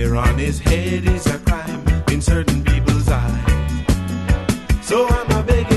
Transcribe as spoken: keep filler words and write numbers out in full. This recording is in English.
hair on his head is a crime in certain people's eyes. So I'm a begging